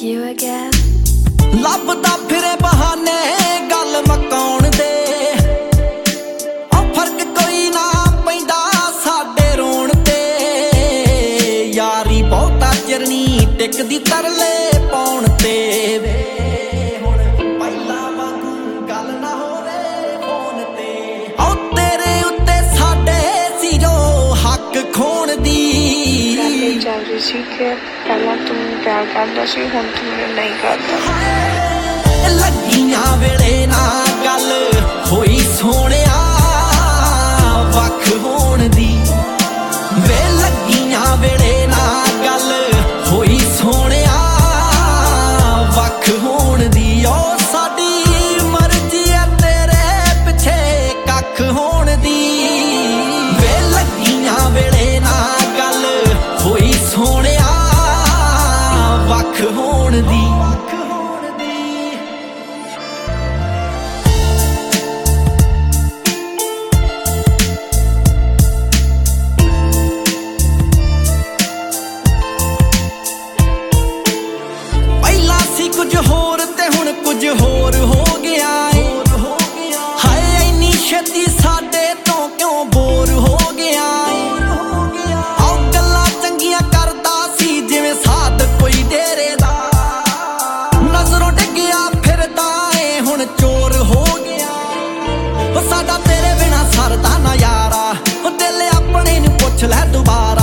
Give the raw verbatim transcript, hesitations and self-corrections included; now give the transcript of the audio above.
you again. ਲੱਭਦਾ ਫਿਰੇ ਬਹਾਨੇ ਗੱਲ ਮਕਾਉਣ ਦੇ, ਆ ਫਰਕ ਕੋਈ ਨਾ ਪੈਂਦਾ ਸਾਡੇ ਰੋਣ ਤੇ। ਯਾਰੀ ਬਹੁਤਾ ਚਿਰ ਨੀ ਟਿਕਦੀ ਤਰਲੇ ਪਾਉਣ ਤੇ ਵੇ, ਹੁਣ ਪਹਿਲਾਂ ਵਾਂਗੂ ਗੱਲ ਨਾ ਹੋਵੇ ਫੋਨ ਤੇ। ਆ ਤੇਰੇ ਉੱਤੇ ਸਾਡੇ ਸੀ ਜੋ ਹੱਕ ਖੋਣ ਦੀ। ਚੱਲ ਰਹੀ ਸੀ ਕਿ ਪਹਿਲਾਂ ਤੂੰ ਪਿਆਰ ਕਰਦਾ ਸੀ, ਹੁਣ ਤੂੰ ਮੈਨੂੰ ਨਹੀਂ ਕਰਦਾ। ਲੱਗੀਆਂ ਵੇਲੇ ਨਾ ਗੱਲ ਹੋਈ ਸੋਹਣਿਆ ਵੱਖ ਹੋਣ ਦੀ, ਵੇ ਲੱਗੀਆਂ ਵੇਲੇ ਨਾ ਗੱਲ ਹੋਈ ਸੋਹਣਿਆ ਵੱਖ ਹੋਣ ਦੀ। ਓ ਸਾਡੀ ਮਰਜ਼ੀ ਆ ਤੇਰੇ ਪਿੱਛੇ ਕੱਖ ਹੋਣ ਦੀ, ਵੇ ਲੱਗੀਆਂ ਵੇਲੇ ਨਾ ਗੱਲ ਹੋਈ ਸੋਹਣਿਆ ਵੱਖ ਹੋਣ ਦੀ। ਕੁਝ ਹੋਰ ਤੇ ਹੁਣ ਕੁਝ ਹੋਰ ਹੋ ਗਿਆ ਏ, ਹਾਏ ਇੰਨੀ ਛੇਤੀ ਸਾਡੇ ਤੋਂ ਕਿਉਂ ਬੋਰ ਹੋ ਗਿਆ ਏ। ਆਹ ਗੱਲਾਂ ਚੰਗੀਆਂ ਕਰਦਾ ਸੀ ਜਿਵੇਂ ਸਾਧ ਕੋਈ ਡੇਰੇ ਦਾ, ਨਜ਼ਰੋਂ ਡਿੱਗਿਆ ਫਿਰਦਾ ਏ ਹੁਣ ਚੋਰ ਹੋ ਗਿਆ। ਉਹ ਸਾਡਾ ਤੇਰੇ ਬਿਨਾ ਸਰਦਾ ਨਾ ਯਾਰਾ, ਉਹ ਦਿਲ ਆਪਣੇ ਨੂੰ ਪੁੱਛ ਲੈ ਦੁਬਾਰਾ।